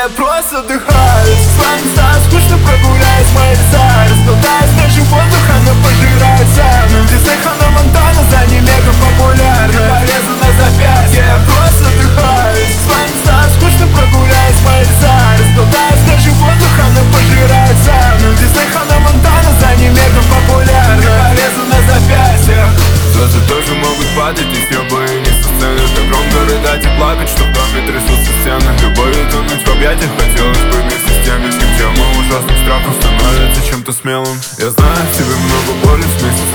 Я просто отдыхаю. С вами стало скучно, прогуляюсь мои леса. Разболтаюсь свежим воздухом, но пожираю цену. Дисней, Ханна Монтана, за ней мега популярны. Порезы на запястье. Я просто отдыхаю. С вами стало скучно, прогуляюсь мои леса. Разболтаюсь свежим воздухом, но пожираю цену. Дисней, Ханна Монтана, за ней мега популярны. Порезы на запястьях. Звезды тоже могут падать, и с неба и не со сцены. Так громко рыдать и плакать, что в доме трясутся стены. Любовью тонуть в объятиях хотелось бы вместе с теми, с кем тема ужасных страхов становится чем-то смелым. Я знаю, в тебе много боли, вместе с